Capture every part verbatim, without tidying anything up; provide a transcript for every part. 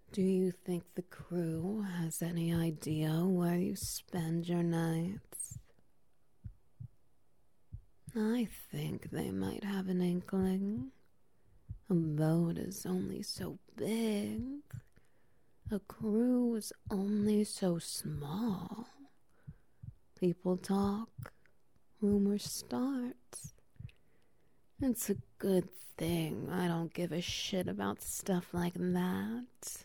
Do you think the crew has any idea where you spend your nights? I think they might have an inkling. A boat is only so big. A crew is only so small. People talk, rumors start. It's a good thing I don't give a shit about stuff like that.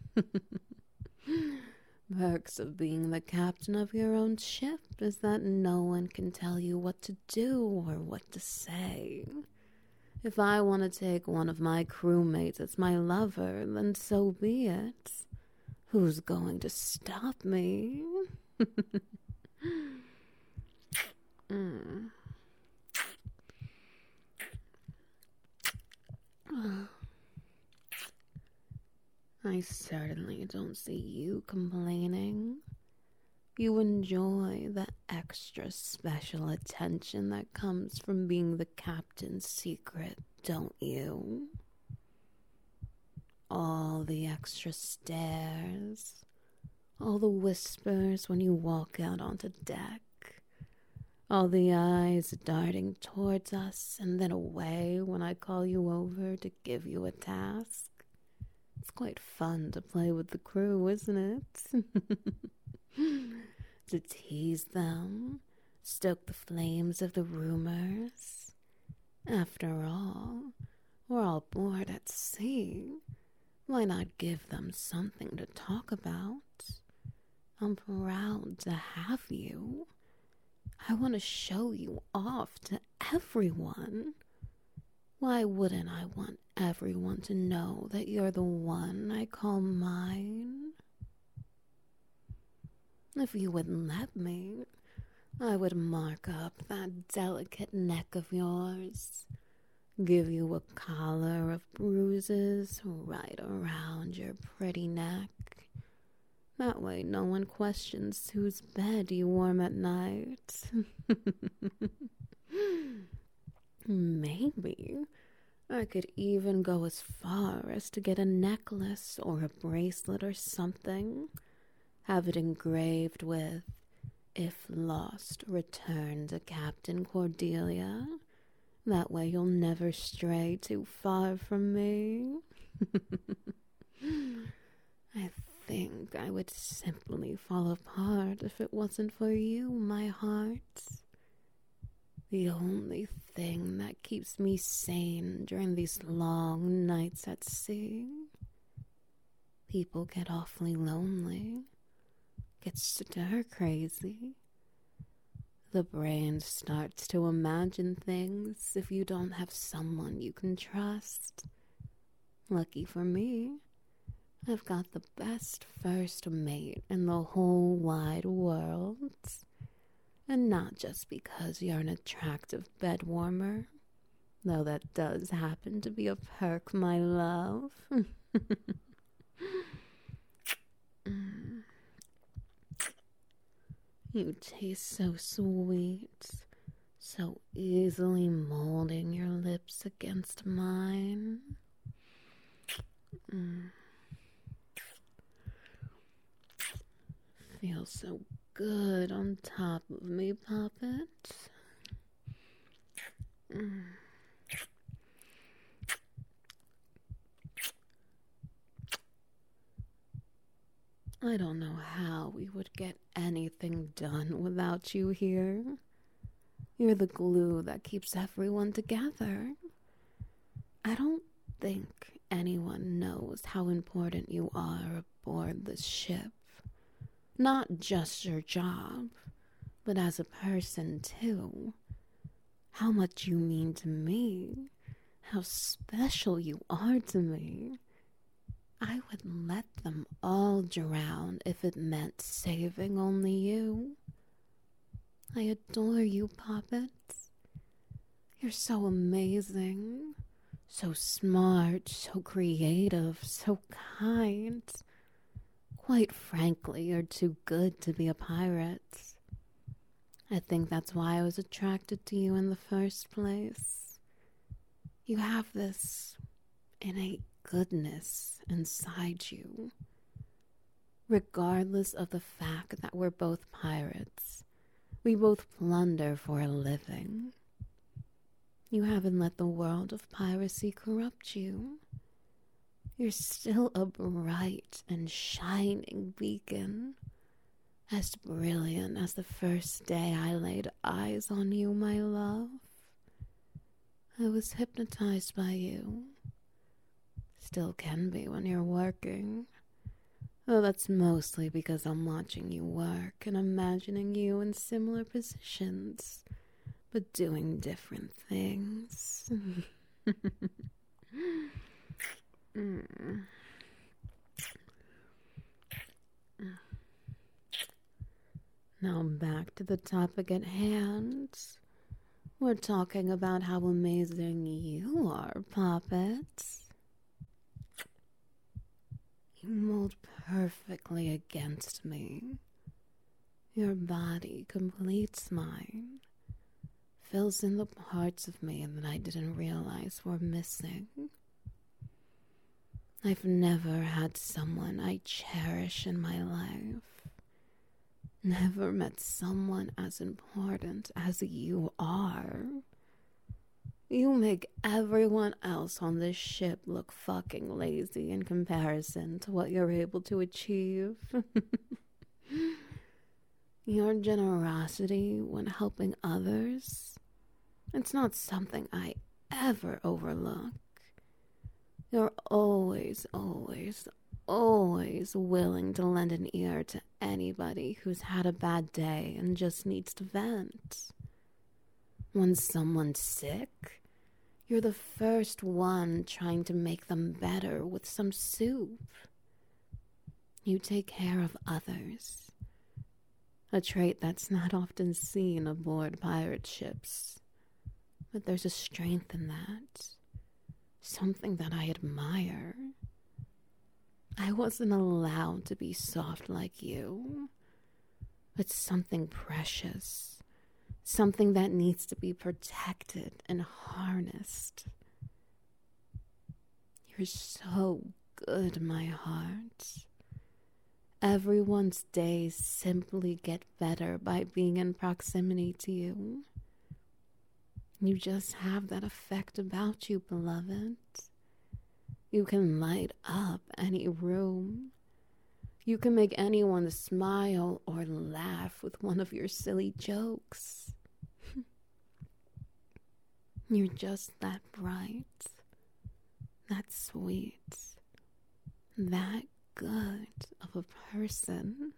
Perks of being the captain of your own ship is that no one can tell you what to do or what to say. If I want to take one of my crewmates as my lover, then so be it. Who's going to stop me? mm. I certainly don't see you complaining. You enjoy the extra special attention that comes from being the captain's secret, don't you? All the extra stares, all the whispers when you walk out onto deck, all the eyes darting towards us and then away when I call you over to give you a task. It's quite fun to play with the crew, isn't it? To tease them, stoke the flames of the rumors. After all, we're all bored at sea. Why not give them something to talk about? I'm proud to have you. I want to show you off to everyone. Why wouldn't I want everyone to know that you're the one I call mine? If you would let me, I would mark up that delicate neck of yours, give you a collar of bruises right around your pretty neck. That way no one questions whose bed you warm at night. Maybe I could even go as far as to get a necklace or a bracelet or something, have it engraved with, "If lost, return to Captain Cordelia." That way you'll never stray too far from me. I think I would simply fall apart if it wasn't for you, my heart. The only thing that keeps me sane during these long nights at sea. People get awfully lonely, get stir crazy. The brain starts to imagine things if you don't have someone you can trust. Lucky for me, I've got the best first mate in the whole wide world. And not just because you're an attractive bed warmer, though that does happen to be a perk, my love. You taste so sweet, so easily molding your lips against mine. Mm. Feels so good on top of me, Poppet. Mm. I don't know how we would get anything done without you here. You're the glue that keeps everyone together. I don't think anyone knows how important you are aboard this ship. Not just your job, but as a person too. How much you mean to me. How special you are to me. I would let them all drown if it meant saving only you. I adore you, Poppet. You're so amazing, so smart, so creative, so kind. Quite frankly, you're too good to be a pirate. I think that's why I was attracted to you in the first place. You have this innate goodness inside you. Regardless of the fact that we're both pirates, we both plunder for a living. You haven't let the world of piracy corrupt you. You're still a bright and shining beacon, as brilliant as the first day I laid eyes on you, my love. I was hypnotized by you. Still can be when you're working. Though that's mostly because I'm watching you work and imagining you in similar positions, but doing different things. mm. Now back to the topic at hand. We're talking about how amazing you are, Poppets. You mold perfectly against me. Your body completes mine, fills in the parts of me that I didn't realize were missing. I've never had someone I cherish in my life. Never met someone as important as you are. You make everyone else on this ship look fucking lazy in comparison to what you're able to achieve. Your generosity when helping others, it's not something I ever overlook. You're always, always, always willing to lend an ear to anybody who's had a bad day and just needs to vent. When someone's sick, you're the first one trying to make them better with some soup. You take care of others, a trait that's not often seen aboard pirate ships. But there's a strength in that, something that I admire. I wasn't allowed to be soft like you. It's something precious, something that needs to be protected and harnessed. You're so good, my heart. Everyone's days simply get better by being in proximity to you. You just have that effect about you, beloved. You can light up any room. You can make anyone smile or laugh with one of your silly jokes. You're just that bright, that sweet, that good of a person.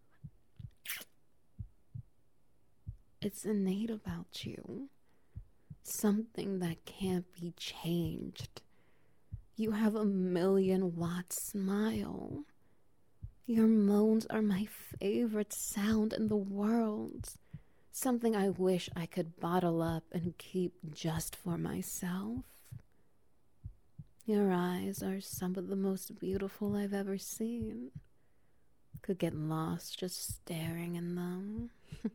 It's innate about you, something that can't be changed. You have a million watt smile. Your moans are my favorite sound in the world. Something I wish I could bottle up and keep just for myself. Your eyes are some of the most beautiful I've ever seen. Could get lost just staring in them.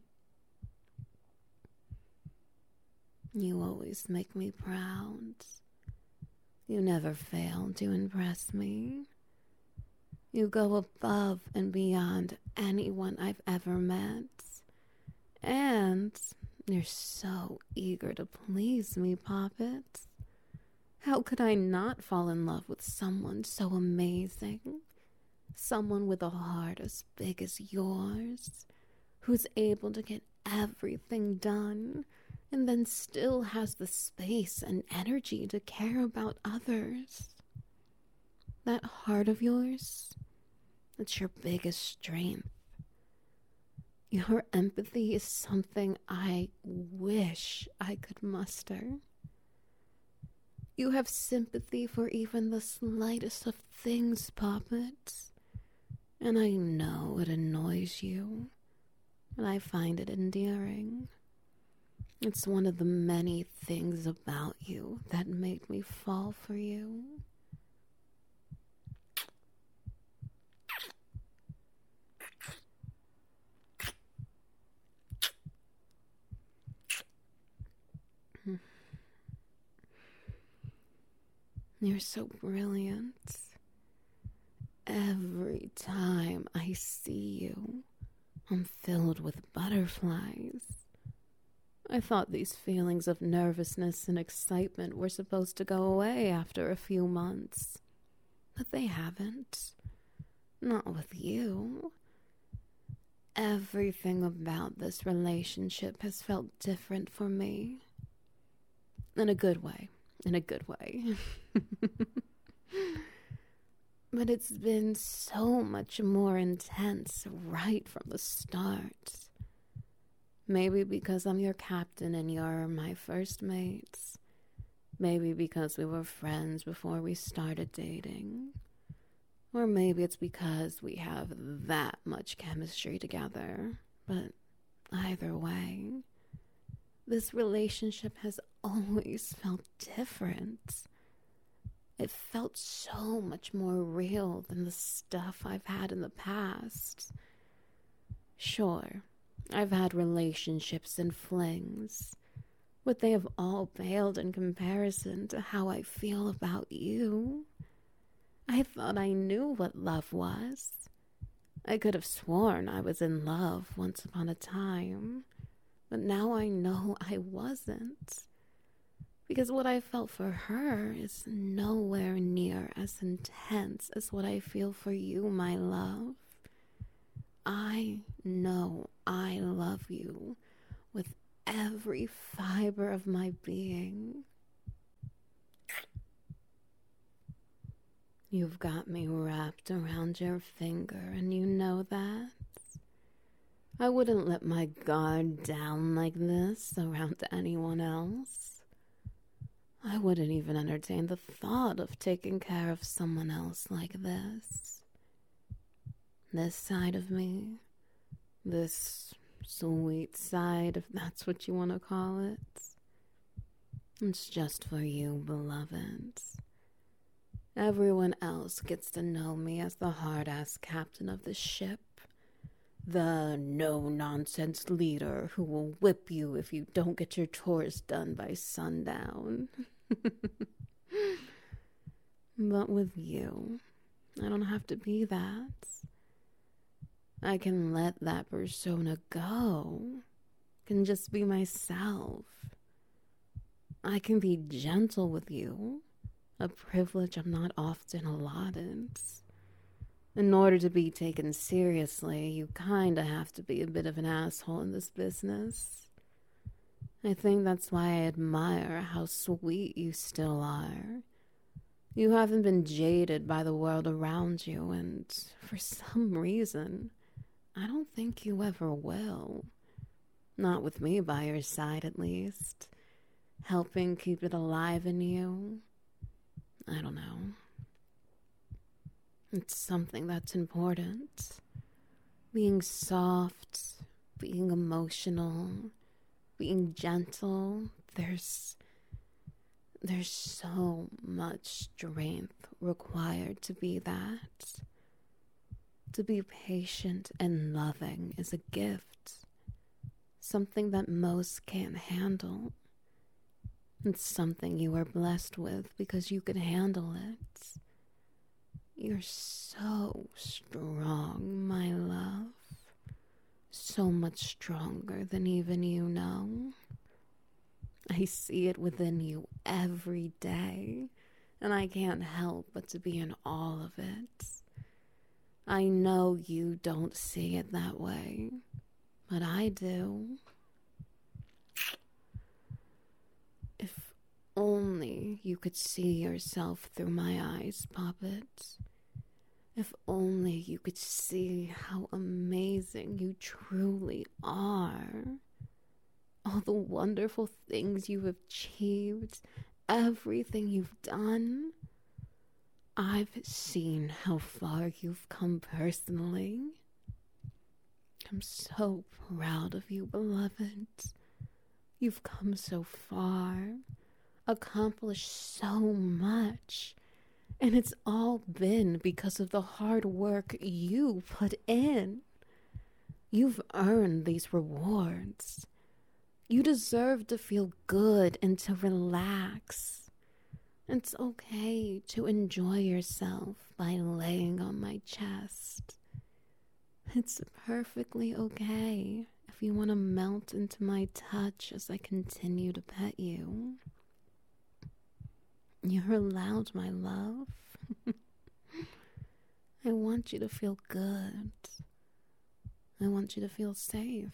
You always make me proud. You never fail to impress me. You go above and beyond anyone I've ever met. And you're so eager to please me, Poppet. How could I not fall in love with someone so amazing? Someone with a heart as big as yours, who's able to get everything done, and then still has the space and energy to care about others. That heart of yours, it's your biggest strength. Your empathy is something I wish I could muster. You have sympathy for even the slightest of things, Poppet. And I know it annoys you, but I find it endearing. It's one of the many things about you that make me fall for you. You're so brilliant. Every time I see you, I'm filled with butterflies. I thought these feelings of nervousness and excitement were supposed to go away after a few months, but they haven't. Not with you. Everything about this relationship has felt different for me. In a good way. In a good way. But it's been so much more intense right from the start. Maybe because I'm your captain and you're my first mates. Maybe because we were friends before we started dating. Or maybe it's because we have that much chemistry together. But either way, this relationship has always felt different. It felt so much more real than the stuff I've had in the past. Sure, I've had relationships and flings, but they have all paled in comparison to how I feel about you. I thought I knew what love was. I could have sworn I was in love once upon a time, but now I know I wasn't. Because what I felt for her is nowhere near as intense as what I feel for you, my love. I know I love you with every fiber of my being. You've got me wrapped around your finger, and you know that. I wouldn't let my guard down like this around anyone else. I wouldn't even entertain the thought of taking care of someone else like this. This side of me, this sweet side, if that's what you want to call it, it's just for you, beloved. Everyone else gets to know me as the hard-ass captain of the ship, the no-nonsense leader who will whip you if you don't get your chores done by sundown. But with you, I don't have to be that. I can let that persona go. Can just be myself. I can be gentle with you, a privilege I'm not often allotted. In order to be taken seriously, you kinda have to be a bit of an asshole in this business. I think that's why I admire how sweet you still are. You haven't been jaded by the world around you, and for some reason, I don't think you ever will. Not with me by your side, at least. Helping keep it alive in you. I don't know. It's something that's important. Being soft, being emotional, being gentle. There's there's so much strength required to be that. To be patient and loving is a gift. Something that most can't handle. It's something you are blessed with because you can handle it. You're so strong, my love. So much stronger than even you know. I see it within you every day, and I can't help but to be in awe of it. I know you don't see it that way, but I do. If only you could see yourself through my eyes, Poppet. If only you could see how amazing you truly are. All the wonderful things you've achieved, everything you've done. I've seen how far you've come personally. I'm so proud of you, beloved. You've come so far, accomplished so much, and it's all been because of the hard work you put in. You've earned these rewards. You deserve to feel good and to relax. It's okay to enjoy yourself by laying on my chest. It's perfectly okay if you want to melt into my touch as I continue to pet you. You're allowed, my love. I want you to feel good. I want you to feel safe.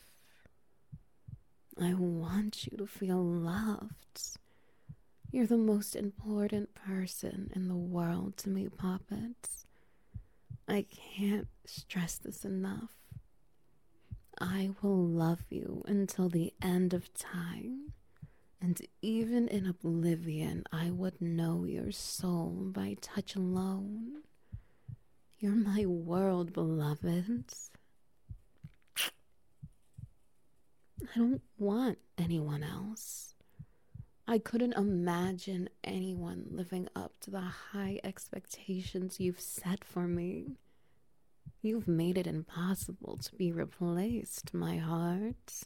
I want you to feel loved. You're the most important person in the world to me, Poppets. I can't stress this enough. I will love you until the end of time. And even in oblivion, I would know your soul by touch alone. You're my world, beloved. I don't want anyone else. I couldn't imagine anyone living up to the high expectations you've set for me. You've made it impossible to be replaced, my heart.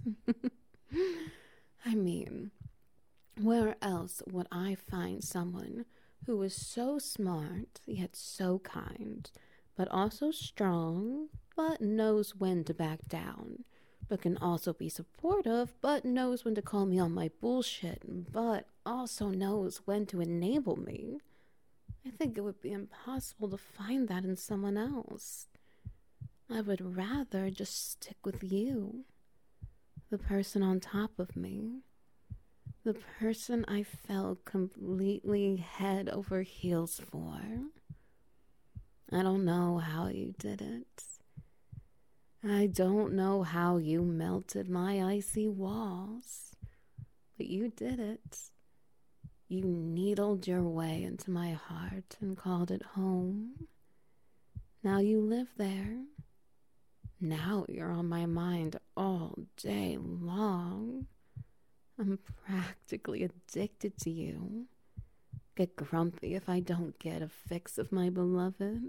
I mean, where else would I find someone who is so smart, yet so kind, but also strong, but knows when to back down, but can also be supportive, but knows when to call me on my bullshit, but also knows when to enable me? I think it would be impossible to find that in someone else. I would rather just stick with you, the person on top of me. The person I fell completely head over heels for. I don't know how you did it. I don't know how you melted my icy walls. But you did it. You needled your way into my heart and called it home. Now you live there. Now you're on my mind all day long. I'm practically addicted to you. Get grumpy if I don't get a fix of my beloved.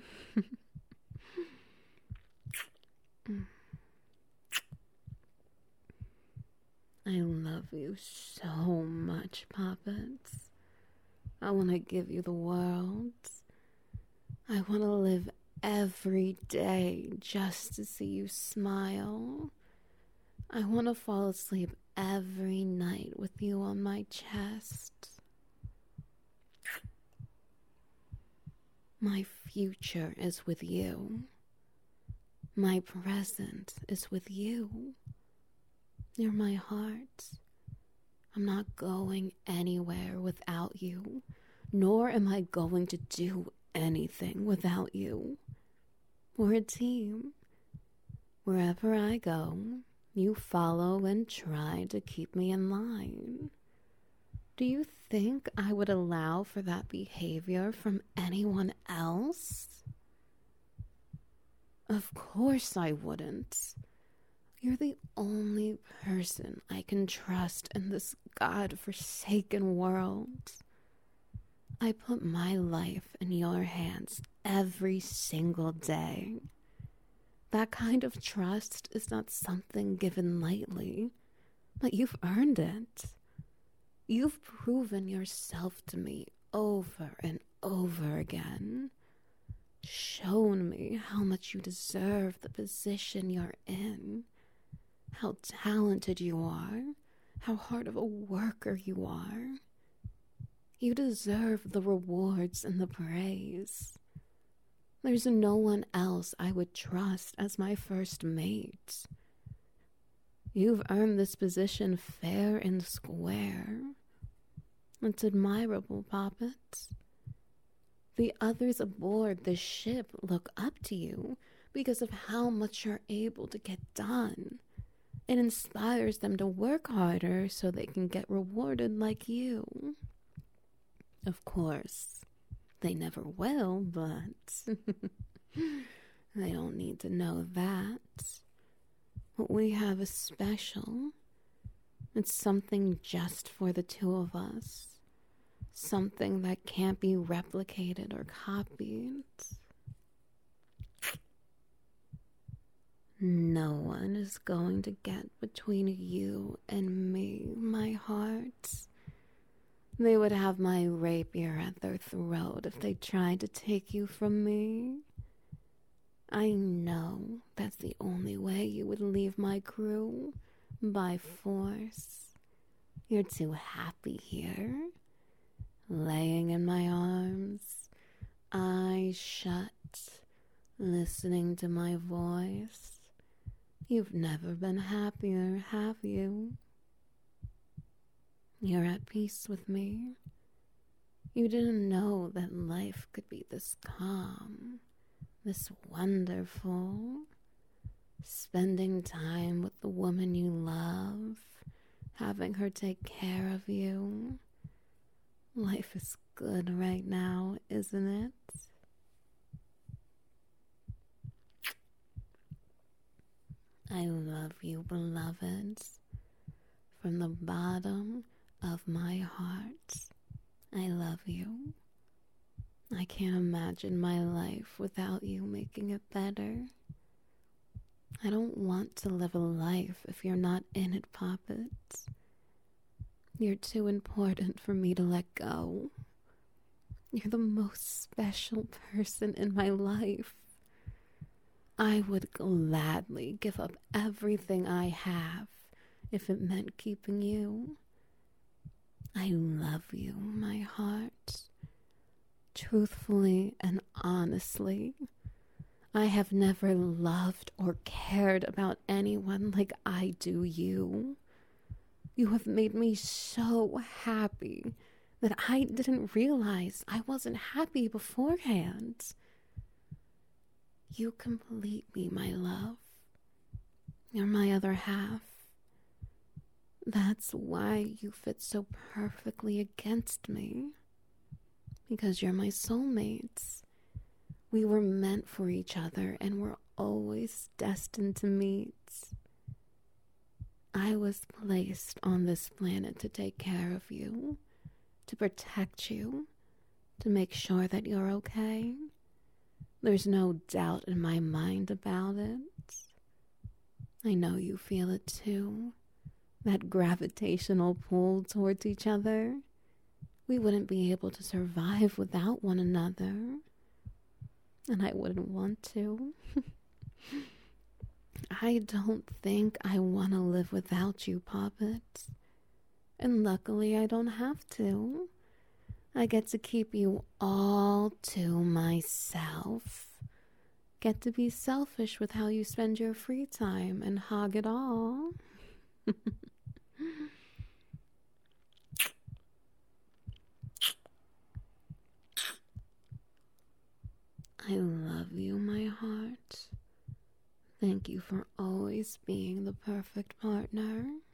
I love you so much, Poppets. I want to give you the world. I want to live every day just to see you smile. I want to fall asleep every night with you on my chest. My future is with you. My present is with you. You're my heart. I'm not going anywhere without you, nor am I going to do anything without you. We're a team. Wherever I go, you follow and try to keep me in line. Do you think I would allow for that behavior from anyone else? Of course I wouldn't. You're the only person I can trust in this God-forsaken world. I put my life in your hands every single day. That kind of trust is not something given lightly, but you've earned it. You've proven yourself to me over and over again. Shown me how much you deserve the position you're in, how talented you are, how hard of a worker you are. You deserve the rewards and the praise. There's no one else I would trust as my first mate. You've earned this position fair and square. It's admirable, Poppet. The others aboard the ship look up to you because of how much you're able to get done. It inspires them to work harder so they can get rewarded like you. Of course, they never will, but they don't need to know that. What we have is special. It's something just for the two of us. Something that can't be replicated or copied. No one is going to get between you and me, my heart. They would have my rapier at their throat if they tried to take you from me. I know that's the only way you would leave my crew, by force. You're too happy here, laying in my arms, eyes shut, listening to my voice. You've never been happier, have you? You're at peace with me. You didn't know that life could be this calm, this wonderful. Spending time with the woman you love, having her take care of you. Life is good right now, isn't it? I love you, beloved, from the bottom of my heart. I love you. I can't imagine my life without you making it better. I don't want to live a life if you're not in it, Poppet. You're too important for me to let go. You're the most special person in my life. I would gladly give up everything I have if it meant keeping you. I love you, my heart. Truthfully and honestly, I have never loved or cared about anyone like I do you. You have made me so happy that I didn't realize I wasn't happy beforehand. You complete me, my love. You're my other half. That's why you fit so perfectly against me. Because you're my soulmates. We were meant for each other and we're always destined to meet. I was placed on this planet to take care of you, to protect you, to make sure that you're okay. There's no doubt in my mind about it. I know you feel it too. That gravitational pull towards each other. We wouldn't be able to survive without one another. And I wouldn't want to. I don't think I want to live without you, Poppet. And luckily I don't have to. I get to keep you all to myself. Get to be selfish with how you spend your free time and hog it all. I love you, my heart. Thank you for always being the perfect partner.